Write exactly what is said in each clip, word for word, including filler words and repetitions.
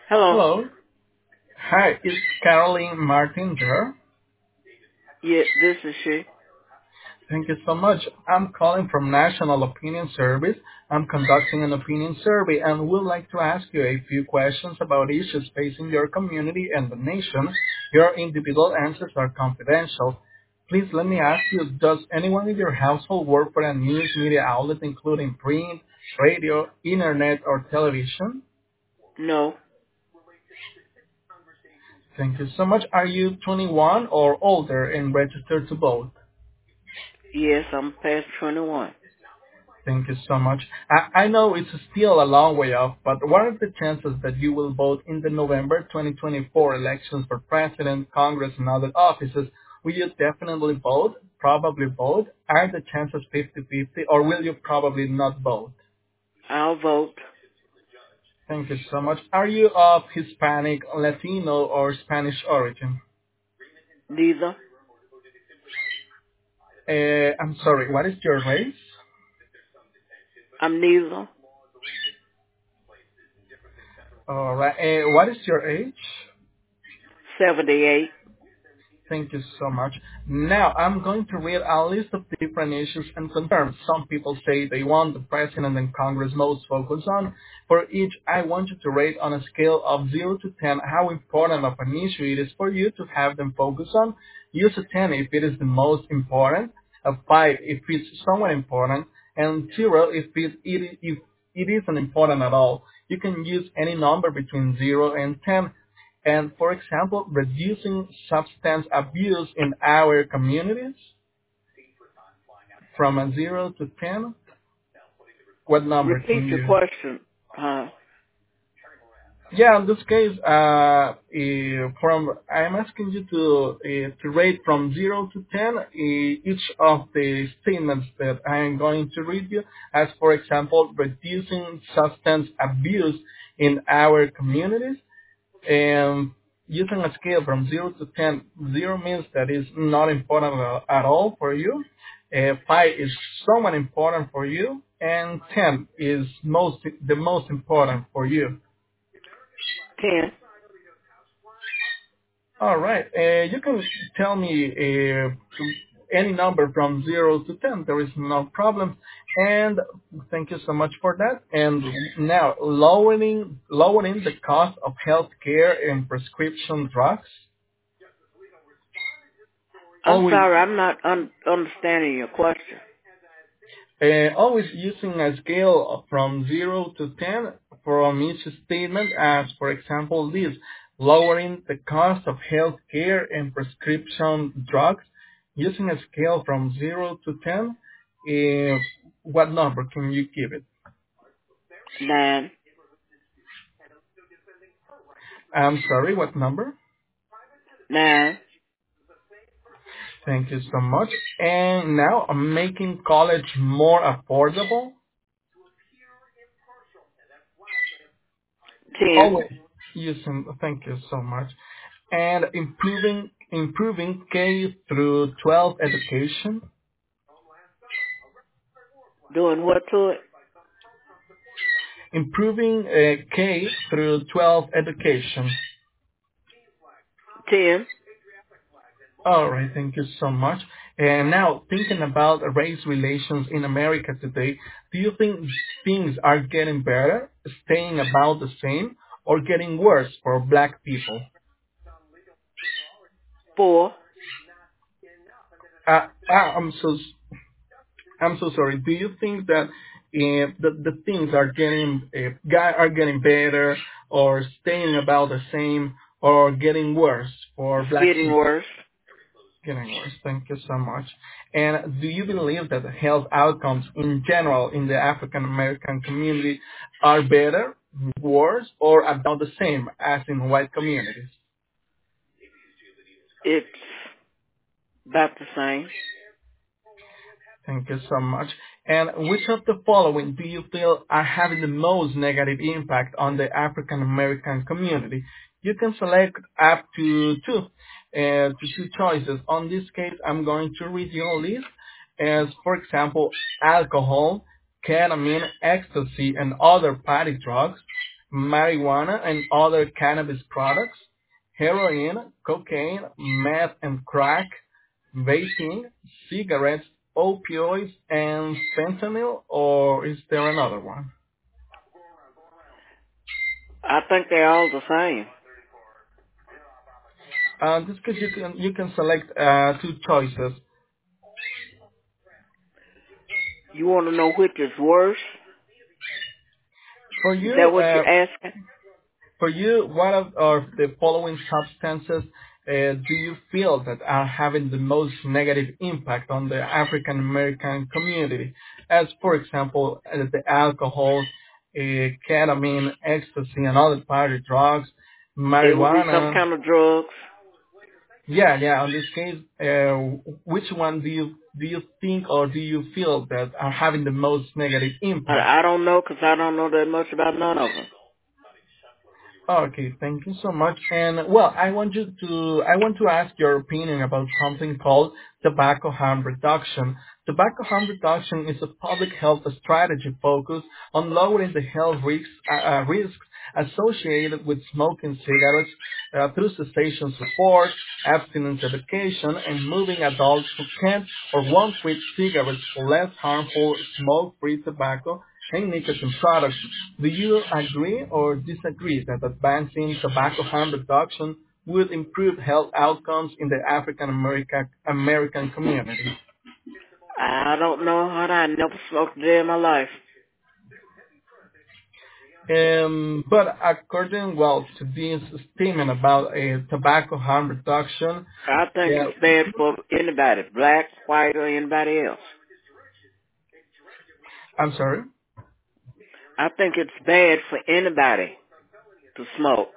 Hello. Hello. Hi, it's Caroline Martin there. Yeah, this is she. Thank you so much. I'm calling from National Opinion Service. I'm conducting an opinion survey and would like to ask you a few questions about issues facing your community and the nation. Your individual answers are confidential. Please let me ask you, does anyone in your household work for a news media outlet including print, radio, internet, or television? No. Thank you so much. Are you twenty-one or older and registered to vote? Yes, I'm past twenty-one. Thank you so much. I, I know it's still a long way off, but what are the chances that you will vote in the November twenty twenty-four elections for president, Congress, and other offices? Will you definitely vote, probably vote? Are the chances fifty-fifty, or will you probably not vote? I'll vote. Thank you so much. Are you of Hispanic, Latino, or Spanish origin? Neither. Uh, I'm sorry, what is your race? I'm neither. All right. Uh, what is your age? seventy-eight. Thank you so much. Now, I'm going to read a list of different issues and concerns. Some people say they want the President and Congress most focus on. For each, I want you to rate on a scale of zero to ten how important of an issue it is for you to have them focus on. Use a ten if it is the most important, a five if it's somewhat important, and zero if it, it, if it isn't important at all. You can use any number between zero and ten. And for example, reducing substance abuse in our communities from a zero to ten, what number Repeat can your you? question, huh? Yeah, in this case, uh, eh, from I'm asking you to uh, to rate from zero to ten uh, each of the statements that I am going to read you. As for example, reducing substance abuse in our communities. And using a scale from zero to ten, zero means that is not important a- at all for you. Uh, five is somewhat important for you, and ten is most the most important for you. ten. All right. Uh, you can tell me uh, any number from zero to ten. There is no problem. And thank you so much for that. And now, lowering lowering the cost of healthcare and prescription drugs. I'm Always, sorry, I'm not un- understanding your question. uh, always using a scale from zero to ten from each statement as, for example, this, lowering the cost of health care and prescription drugs. Using a scale from zero to ten, uh, what number can you give it? Nine. I'm sorry, what number? Nine. Thank you so much. And now I'm making college more affordable. Ten. Always using, thank you so much. And improving improving K through twelve education, Doing what to it? improving uh, K through twelve education. Ten. All right, thank you so much. And now thinking about race relations in America today, do you think things are getting better, staying about the same, or getting worse for black people? Four. Uh, ah, I'm so I'm so sorry. Do you think that if the, the things are getting uh, guy are getting better or staying about the same or getting worse for It's black getting people? worse. Getting worse. Thank you so much. And do you believe that the health outcomes in general in the African American community are better, worse, or about the same as in white communities? It's about the same. Thank you so much. And which of the following do you feel are having the most negative impact on the African American community? You can select up to two, uh, to two choices. On this case, I'm going to read your list as, for example, alcohol, ketamine, ecstasy, and other party drugs. marijuana and other cannabis products, heroin, cocaine, meth and crack, vaping, cigarettes, opioids, and fentanyl, or is there another one? I think they're all the same. Uh, just because you can you can select uh, two choices. You want to know which is worse? For Is you, that what uh, you're asking? for you, what of, of the following substances uh, do you feel that are having the most negative impact on the African American community? As for example, uh, the alcohol, uh, ketamine, ecstasy, and other party drugs, It would be some marijuana. kind of drugs. Yeah, yeah. In this case, uh, which one do you do you think or do you feel that are having the most negative impact? I, I don't know because I don't know that much about none of them. Okay, thank you so much. And well, I want you to I want to ask your opinion about something called tobacco harm reduction. Tobacco harm reduction is a public health strategy focused on lowering the health risks uh, uh, risks associated with smoking cigarettes uh, through cessation support, abstinence education, and moving adults who can't or won't quit cigarettes for less harmful smoke-free tobacco and nicotine products. Do you agree or disagree that advancing tobacco harm reduction would improve health outcomes in the African American American community? I don't know how to. I never smoked a day in my life. Um, but according, well, to this statement about a tobacco harm reduction, I think yeah, it's bad for anybody, black, white, or anybody else. I'm sorry. I think it's bad for anybody to smoke.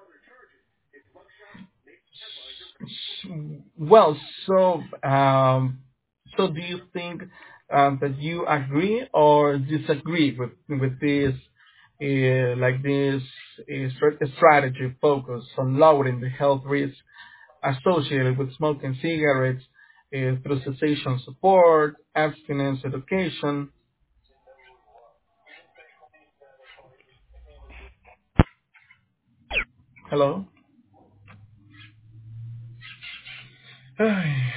Well, so um, so do you think um, that you agree or disagree with with this uh, like this uh, strat- strategy focus on lowering the health risks associated with smoking cigarettes uh, through cessation support, abstinence education? Hello.